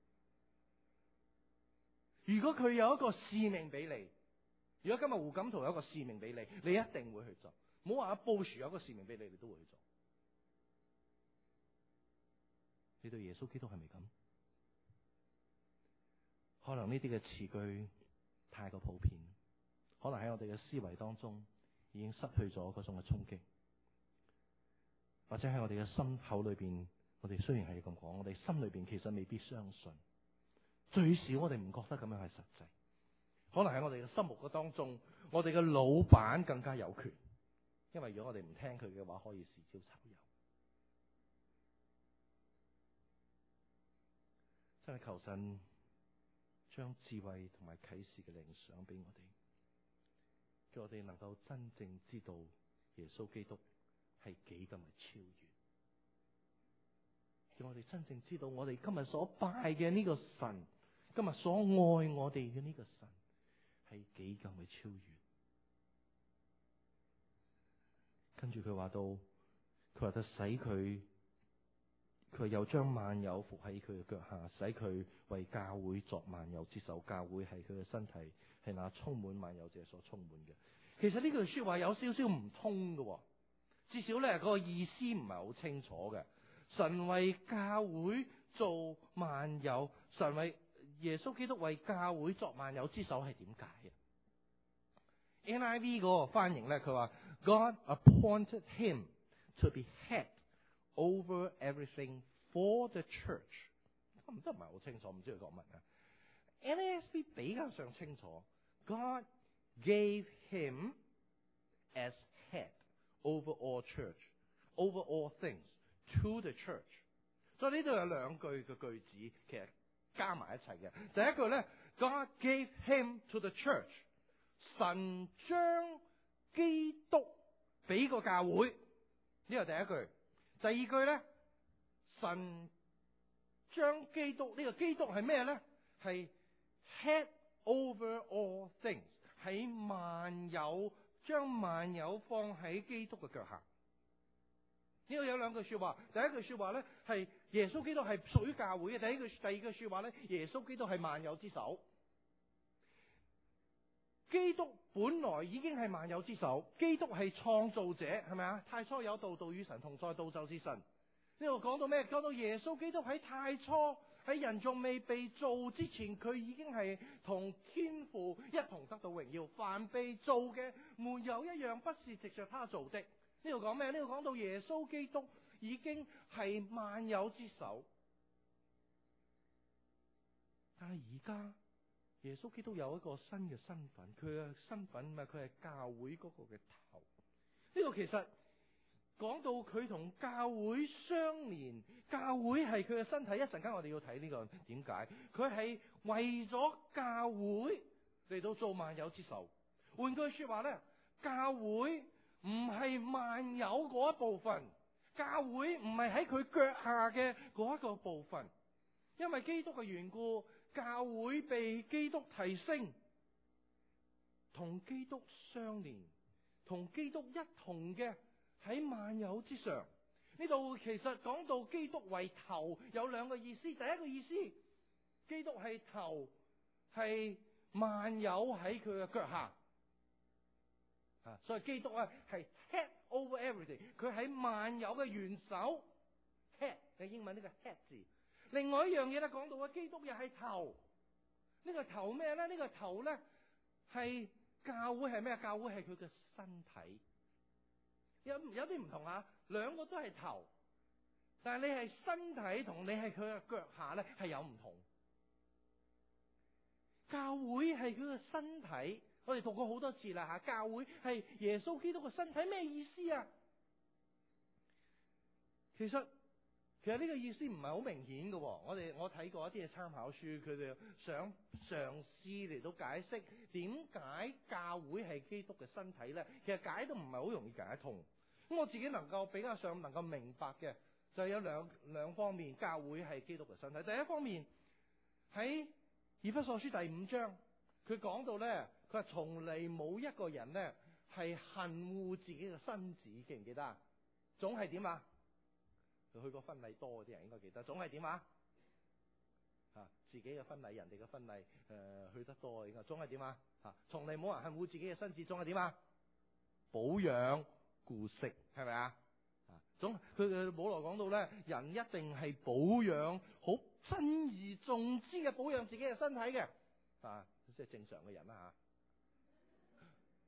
如果佢有一個使命俾你，如果今日胡錦濤有一個使命俾你，你一定會去做。唔好話阿布殊有一個使命俾你，你都會去做。你對耶穌基督係咪咁？可能呢啲嘅詞句太過普遍，可能喺我哋嘅思維當中已經失去咗嗰種嘅衝擊，或者喺我哋嘅心口裏邊，我哋雖然係咁講，我哋心裏邊其實未必相信，最少我哋唔覺得咁樣係實際。可能喺我哋嘅心目嘅當中，我哋嘅老闆更加有權，因為如果我哋唔聽佢嘅話，可以豉椒炒油。真係求神將智慧同埋啟示嘅靈賞俾我哋，叫我哋能夠真正知道耶穌基督係幾咁嘅超越，叫我哋真正知道我哋今日所拜嘅呢個神，今日所愛我哋嘅呢個神係幾咁嘅超越。跟住佢話到，佢話得使佢又將萬有伏喺佢嘅腳下，使佢為教會作萬有之首。教會係佢嘅身體，係那充滿萬有者所充滿嘅。其實呢句說話有少少唔通嘅， 至少咧個意思唔係好清楚嘅。神為教會做萬有，神為耶穌基督為教會作萬有之首係點解啊？NIV 嗰個翻譯咧，佢話 God appointed him to be head over everything for the church。咁都唔係好清楚，唔知佢講乜啊。NASB 比較上清楚 ，God gave him as head over all church, over all things to the church。所以呢度有兩句嘅句子，其實加埋一齊嘅。第一句咧 ，God gave him to the church。神將基督俾個教會，呢個第一句。第二句咧，神將基督，呢個基督係咩咧？係 head over all things， 喺萬有，將萬有放喺基督嘅腳下。呢度有兩句說話，第一句說話咧係耶穌基督係屬於教會嘅，第二句說話咧，耶穌基督係萬有之首。基督本來已經係萬有之首，基督係創造者，係咪啊？太初有道，道與神同在，道就是神。呢度講到咩？講到耶穌基督喺太初，喺人仲未被造之前，佢已經係同天父一同得到榮耀。凡被造嘅，沒有一樣不是藉着他做的。呢度講咩？呢度講到耶穌基督已經係萬有之首，但係而家耶穌基督有一個新嘅身份，佢嘅身份咪佢係教會嗰個嘅頭。呢個其實講到佢同教會相連，教會係佢嘅身體。一陣間我哋要睇呢個點解，佢係為咗教會嚟到做萬有之首。換句說話咧，教會唔係萬有嗰一部分，教會唔係喺佢腳下嘅嗰一個部分。因為基督嘅緣故，教會被基督提升，同基督相連，同基督一同嘅喺萬有之上。呢度其實講到基督為頭有兩個意思。第一個意思，基督係頭，係萬有喺佢嘅腳下。所以基督啊係 head over everything， 佢喺萬有嘅元首 head 嘅英文呢個 head 字。另外一樣嘢咧，講到啊，基督又係頭。呢個頭咩咧？呢個頭咧係教會係咩？教會係佢嘅身體。有啲唔同啊，兩個都係頭，但係你係身體同你係佢嘅腳下咧係有唔同。教會係佢嘅身體，我哋讀過好多次啦吓。教會係耶穌基督嘅身體，咩意思啊？其實呢個意思唔係好明顯嘅。我睇過一啲嘅參考書，佢哋想嘗試嚟到解釋點解教會係基督嘅身體咧。其實解都唔係好容易解得通。咁我自己比較上能夠明白嘅就係有兩方面，教會係基督嘅身體。第一方面喺以弗所書第5章，佢講到咧，佢話從嚟冇一個人咧係恨惡自己嘅身子，記唔記得啊？總係點啊？去過婚禮多嗰啲人應該記得，總係點啊？自己嘅婚禮，人哋嘅婚禮，去得多應該總係點啊？從嚟冇人恨惡自己嘅身子，總係點啊？保養顧惜，係咪啊？佢保羅講到咧，人一定係保養好珍而重之嘅保養自己嘅身體嘅，即係正常嘅人啦吓。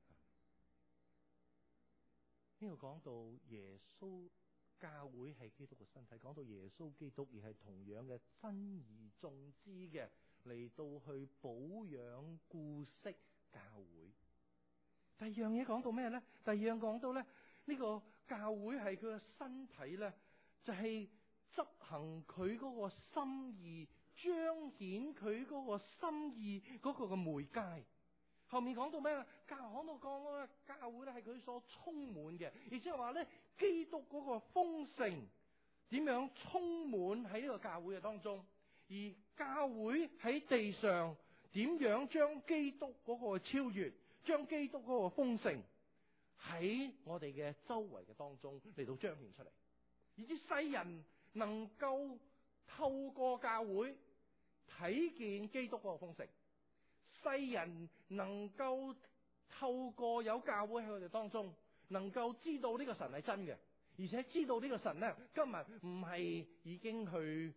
呢度講到耶穌。教會係基督嘅身體，講到耶穌基督而係同樣嘅珍而重之嘅嚟到去保養顧惜教會。第二樣嘢講到咩咧？第二樣講到咧，呢個教會係佢嘅身體咧，就係執行佢嗰個心意，彰顯佢嗰個心意嗰個嘅媒介。後面講到咩？講到教會咧係佢所充滿嘅，亦即係話咧，基督嗰個豐盛點樣充滿喺呢個教會嘅當中，而教會喺地上點樣將基督嗰個超越，將基督嗰個豐盛喺我哋嘅周圍嘅當中嚟到彰顯出嚟，以至世人能夠透過教會睇見基督嗰個豐盛。世人能夠透過有教會喺佢哋當中， 能夠知道呢個神係真嘅，而且知道呢個神咧今日唔係已經去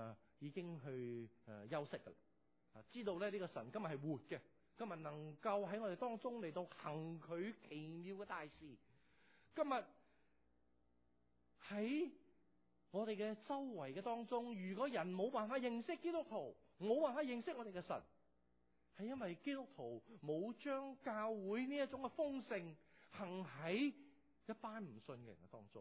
休息噶啦，知道咧呢個神今日係活嘅，今日能夠喺我哋當中嚟到行佢奇妙嘅大事。今日喺我哋嘅周圍嘅當中，如果人冇辦法認識基督徒，冇辦法認識我哋嘅神，係因為基督徒冇將教會呢一種嘅豐盛行喺一班唔信嘅人嘅當中。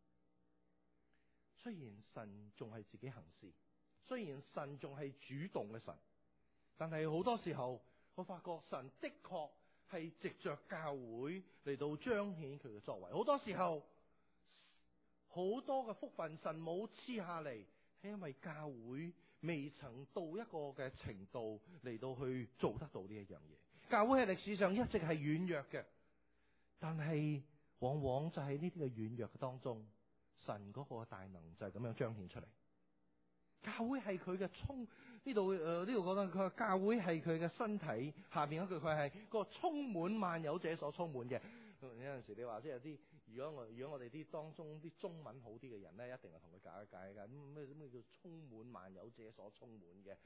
雖然神仲係自己行事，雖然神仲係主動嘅神，但係好多時候我發覺神的確係藉着教會嚟到彰顯佢嘅作為。好多時候好多嘅福分神冇賜下嚟，係因為教會未曾到一個嘅程度嚟到去做得到呢一樣嘢。教會喺歷史上一直係軟弱嘅，但係往往就喺呢啲嘅軟弱嘅當中，神嗰個大能就係咁樣彰顯出嚟。教會係佢嘅呢度講到佢教會係佢嘅身體，下邊一句佢係個充滿萬有者所充滿嘅。有陣時你話即係啲如果我哋啲當中啲中文好啲嘅人咧，一定係同佢解一解㗎。咩叫充滿萬有者所充滿嘅？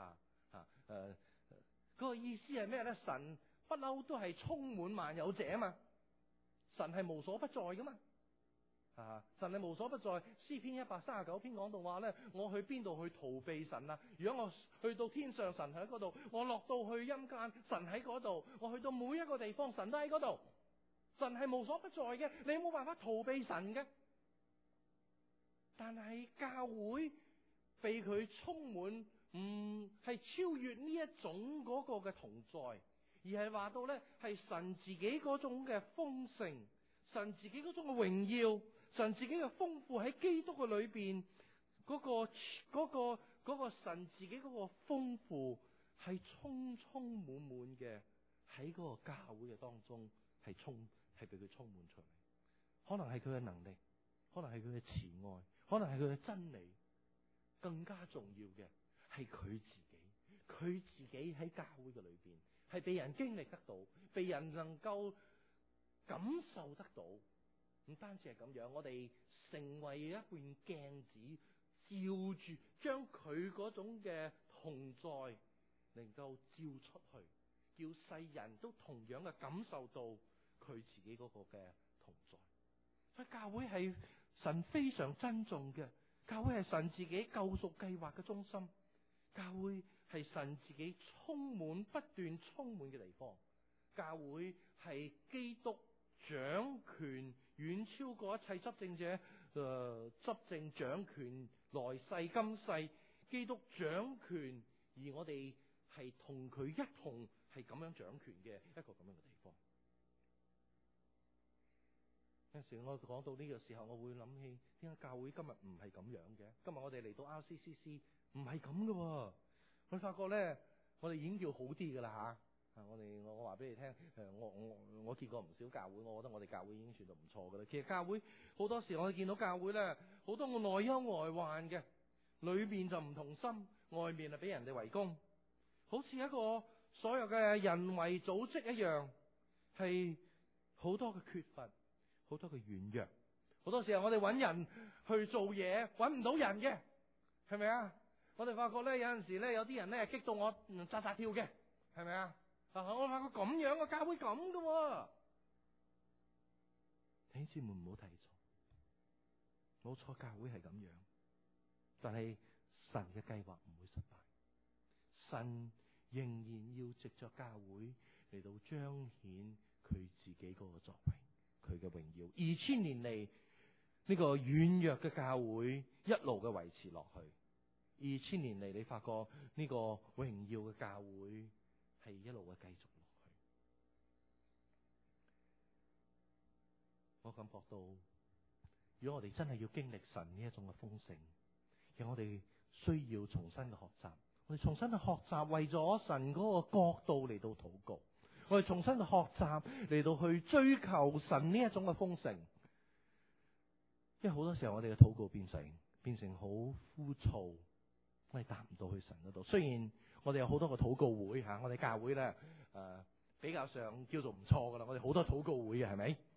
嗰個意思係咩咧？神不嬲都係充滿萬有者啊嘛，神係無所不在噶嘛。神係無所不在。詩篇139篇講到話咧，我去邊度去逃避神啊？如果我去到天上，神喺嗰度；我落到去陰間，神喺嗰度；我去到每一個地方，神都喺嗰度。神係無所不在嘅，你冇辦法逃避神嘅。但係教會被佢充滿，唔係超越呢一種嗰個嘅同在，而係話到咧係神自己嗰種嘅豐盛，神自己嗰種嘅榮耀，神自己嘅豐富喺基督嘅裏邊，嗰個神自己嗰個豐富係充滿滿嘅喺嗰個教會嘅當中係被佢充滿出嚟。可能係佢嘅能力，可能係佢嘅慈愛，可能係佢嘅真理，更加重要嘅係佢自己。佢自己喺教會嘅裏邊係被人經歷得到，被人能夠感受得到。唔單止係咁樣，我哋成為一面鏡子，照住將佢嗰種嘅同在能夠照出去，叫世人都同樣嘅感受到佢自己嗰個嘅同在。所以教會係神非常珍重嘅，教會係神自己救贖計劃嘅中心，教會係神自己不斷充滿嘅地方。教會係基督掌權遠超過一切執政者，執政掌權來世今世，基督掌權，而我哋係同佢一同係咁樣掌權嘅一個咁樣嘅地方。有陣時我講到呢個時候，我會諗起點解教會今日唔係咁樣嘅？今日我哋嚟到 RCCC 唔係咁嘅，我發覺咧，我哋已經叫好啲噶啦吓。我話俾你聽，我見過唔少教會，我覺得我哋教會已經算到唔錯噶啦。其實教會好多時我哋見到教會咧，好多個內憂外患嘅，裏面就唔同心，外面就俾人哋圍攻，好似一個所有嘅人為組織一樣，係好多嘅缺乏，好多嘅軟弱。好多時候我哋揾人去做嘢，揾唔到人嘅，係咪啊？我哋發覺咧，有陣時咧，有啲人咧激到我扎扎跳嘅，係咪啊？我發覺咁樣嘅教會咁嘅，弟兄姊妹唔好睇錯，冇錯，教會係咁樣，但係神嘅計劃唔會失敗，神仍然要藉着教會嚟到彰顯佢自己嗰個作為，佢嘅榮耀。2000年嚟呢個軟弱嘅教會一路嘅維持落去，2000年嚟你發覺呢個榮耀嘅教會係一路嘅繼續落去。我感覺到，如果我哋真係要經歷神呢一種嘅豐盛，其實我哋需要重新嘅學習，我哋重新去學習為咗神嗰個國度嚟到禱告，我哋重新去學習嚟到去追求神呢一種嘅豐盛。因為好多時候我哋嘅禱告變成好枯燥，我哋達唔到去神嗰度。雖然我哋有好多個禱告會我哋教會咧比較上叫做唔錯噶啦，我哋好多禱告會嘅，係咪？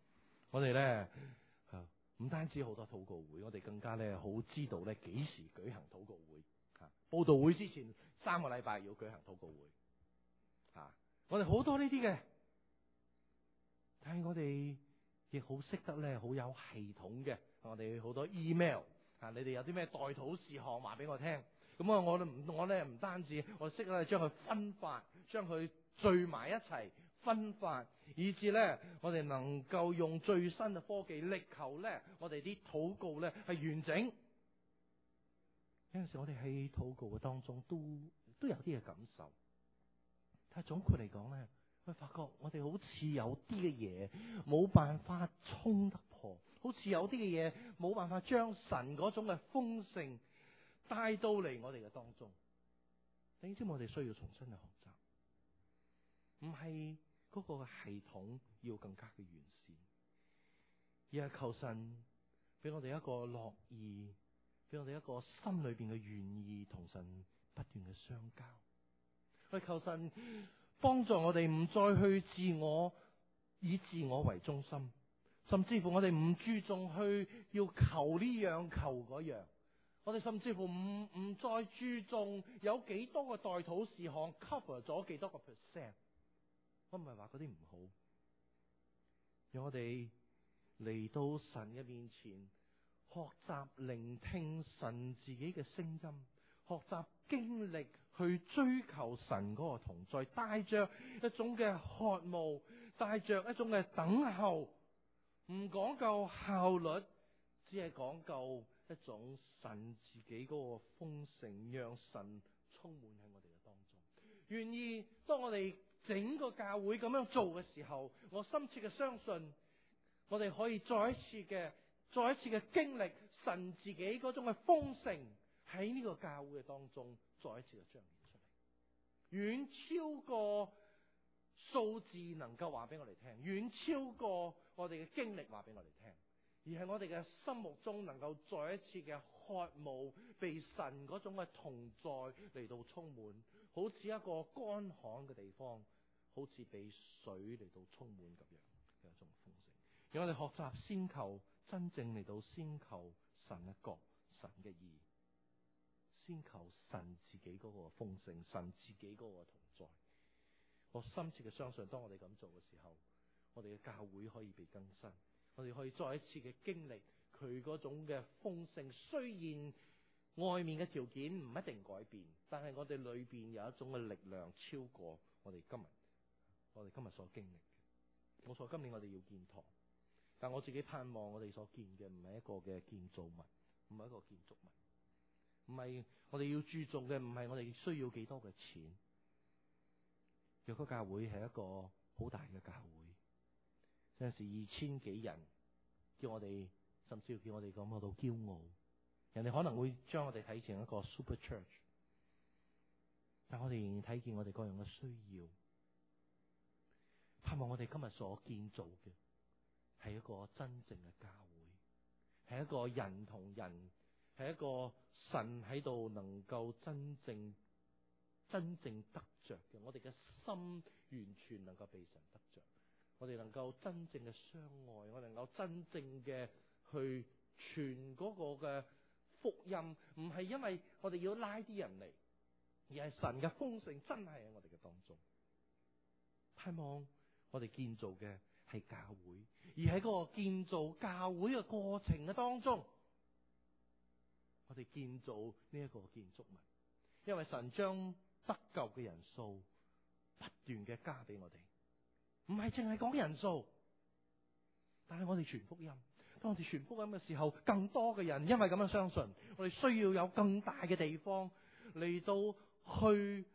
我哋咧唔單止好多禱告會，我哋更加咧好知道咧幾時舉行禱告會。佈道會之前3個禮拜要舉行禱告會。我哋好多呢啲嘅，但係我哋亦好識得咧，好有系統嘅。我哋好多 email 你哋有啲咩代禱事項話俾我聽。咁我咧唔單止，我識咧將佢分發，將佢聚埋一齊分發，以至咧我哋能夠用最新嘅科技，力求咧我哋啲禱告咧係完整。有陣時我哋喺禱告嘅當中都有啲嘅感受，但係總括嚟講咧，我發覺我哋好似有啲嘅嘢冇辦法衝得破，好似有啲嘅嘢冇辦法將神嗰種嘅豐盛帶到嚟我哋嘅當中。你知唔知我哋需要重新去學習？唔係嗰個嘅系統要更加嘅完善，而係求神俾我哋一個樂意，俾我哋一個心裏邊嘅願意同神不斷嘅相交。去求神幫助我哋唔再去以自我為中心，甚至乎我哋唔注重去要求呢樣求嗰樣。我哋甚至乎唔再注重有幾多個代禱事項 cover 咗幾多個 percent。我唔係話嗰啲唔好，讓我哋嚟到神嘅面前，學習聆聽神自己嘅聲音，學習經歷去追求神嗰個同在，帶着一種嘅渴慕，帶着一種嘅等候，唔講究效率，只係講究一種神自己嗰個豐盛，讓神充滿喺我哋嘅當中。願意當我哋整個教會咁樣做嘅時候，我深切嘅相信，我哋可以再一次嘅經歷神自己嗰種嘅豐盛喺呢個教會嘅當中，再一次嘅彰顯出嚟，遠超過數字能夠話俾我哋聽，遠超過我哋嘅經歷話俾我哋聽，而係我哋嘅心目中能夠再一次嘅渴慕，被神嗰種嘅同在嚟到充滿，好似一個乾旱嘅地方，好似被水嚟到充滿咁樣嘅一種豐盛。讓我哋學習先求真正嚟到先求神嘅國、神嘅義，先求神自己嗰個豐盛，神自己嗰個同在。我深切嘅相信，當我哋咁做嘅時候，我哋嘅教會可以被更新，我哋可以再一次嘅經歷佢嗰種嘅豐盛。雖然外面嘅條件唔一定改變，但係我哋裏邊有一種嘅力量超過我哋今日所經歷嘅。冇錯，今年我哋要建堂，但我自己盼望我哋所建嘅唔係一個嘅建造物，唔係一個建築物，唔係我哋要注重嘅，唔係我哋需要幾多嘅錢。若果教會係一個好大嘅教會，有陣時2000幾人，叫我哋甚至要叫我哋感覺到驕傲，人哋可能會將我哋睇成一個 super church， 但我哋仍然睇見我哋各樣嘅需要。盼望我哋今日所建造嘅係一個真正嘅教會，係一個人同人，係一個神喺度能夠真正得着嘅。我哋嘅心完全能夠被神得着，我哋能夠真正嘅相愛，我哋能夠真正嘅去傳嗰個嘅福音，唔係因為我哋要拉啲人嚟，而係神嘅豐盛真係喺我哋嘅當中。盼望我哋建造嘅係教會，而喺嗰個建造教會嘅過程嘅當中，我哋建造呢一個建築物，因為神將得救嘅人數不斷嘅加俾我哋，唔係淨係講人數，但係我哋傳福音。當我哋傳福音嘅時候，更多嘅人因為咁樣相信，我哋需要有更大嘅地方嚟到去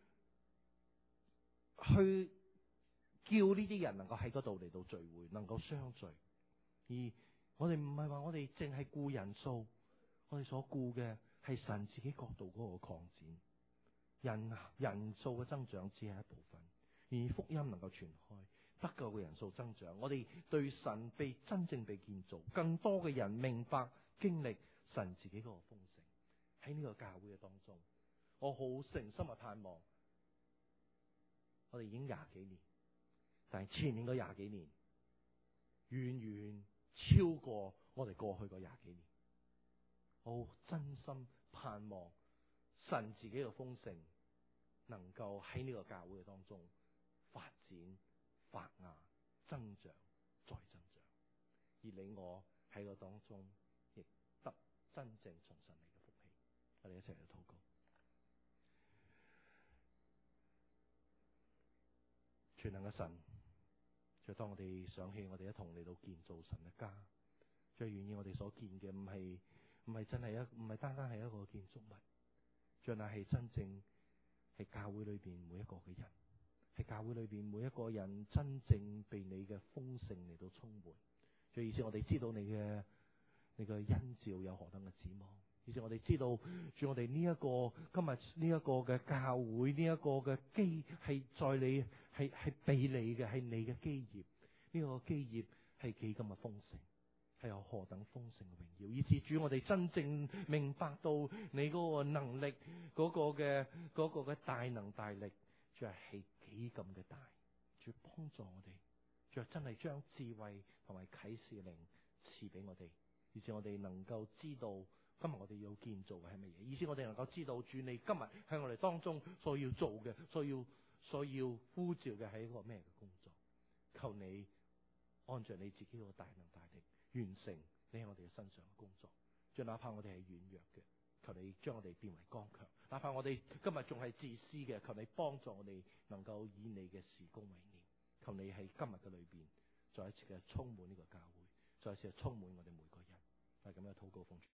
叫呢啲人能夠喺嗰度嚟到聚會，能夠相聚。而我哋唔係話我哋淨係顧人數，我哋所顧嘅係神自己角度嗰個擴展。人數嘅增長只係一部分，而福音能夠傳開，得救嘅人數增長，我哋對神真正被建造，更多嘅人明白經歷神自己嗰個豐盛喺呢個教會嘅當中。我好誠心嘅盼望，我哋已經20幾年，但係前面嗰20幾年遠遠超過我哋過去嗰廿幾年。我真心盼望神自己嘅豐盛能夠喺呢個教會嘅當中發展、發芽、增長再增長，而你我喺個當中亦得真正從神嚟嘅福氣。我哋一齊嚟禱告。全能嘅神，就當我哋想起我哋一同嚟到建造神嘅家，最願意我哋所建嘅唔係真係唔係單單係一個建築物，最乃係真正係教會裏邊每一個嘅人，係教會裏邊每一個人真正被你嘅豐盛嚟到充滿。最意思我哋知道你嘅恩召有何等嘅指望，以至我哋知道住我哋呢一個今日呢一個嘅教會呢一個嘅基係在你係俾你嘅，係你嘅基業，呢個基業係幾咁嘅豐盛，係有何等豐盛嘅榮耀，以至主我哋真正明白到你嗰個能力嗰個嘅大能大力，就係幾咁嘅大，主幫助我哋，就真係將智慧同埋啟示靈賜俾我哋，以至我哋能夠知道今日我哋要建造嘅係乜嘢，以至我哋能夠知道主你今日喺我哋當中所要做嘅，所要呼召嘅係一個咩嘅工作。求你按着你自己個大能大力完成你喺我哋嘅身上嘅工作，就哪怕我哋係軟弱嘅，求你將我哋變為剛強；哪怕我哋今日仲係自私嘅，求你幫助我哋能夠以你嘅事工為念。求你喺今日嘅裏邊再一次嘅充滿呢個教會，再一次嘅充滿我哋每個人，係咁樣禱告奉主。